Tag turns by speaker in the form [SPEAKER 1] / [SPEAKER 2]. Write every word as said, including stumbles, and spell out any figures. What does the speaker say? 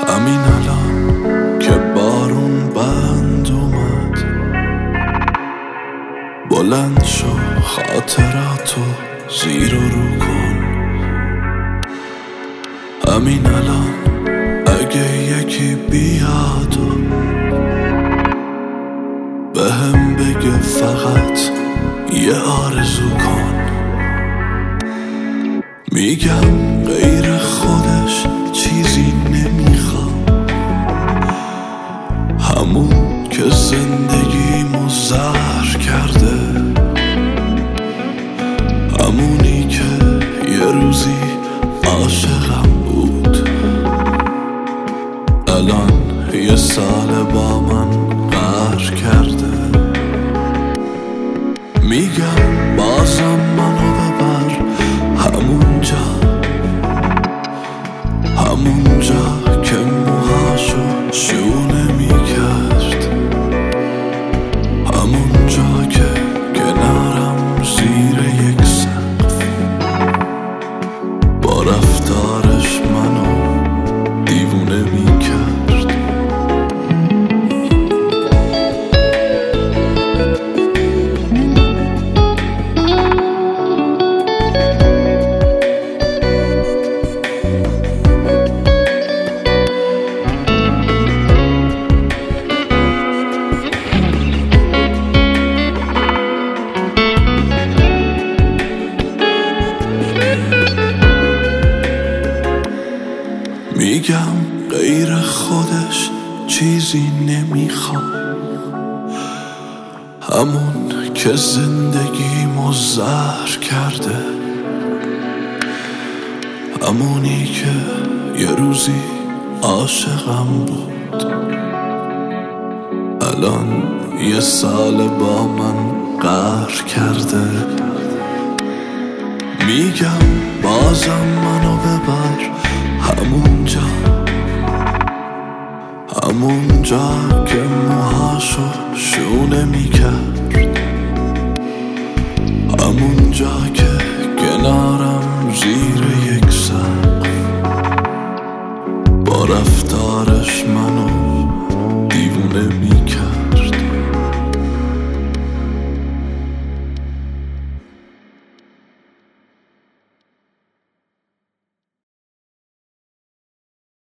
[SPEAKER 1] همین الان که بارون بند اومد، بلند شو خاطراتو زیر و رو کن. همین الان اگه یکی بیاد و به هم بگه فقط یه آرزو کن، میگم غیر خودش چیزی نمیخواد، همون که زندگیمو زهر کرده، همونی که یه روزی عاشقم بود، الان یه سال با من قهر کرده. میگم بازم منو ببر همونجا، همونجا که موهاشو شونه میکرد، همونجا که کنارم زیر یک سقف با رفتارش منو دیوونه میکرد. میگم غیر خودش چیزی نمیخواد، همون که زندگیمو زهر کرده، همونی که یه روزی عاشقم بود، الان یه سال با من قهر کرده. میگم بازم منو ببر همونجا، همونجا که موهاشو شونه میکرد، همونجا که کنارم زیر یک سقف با رفتارش منو دیوونه میکرد.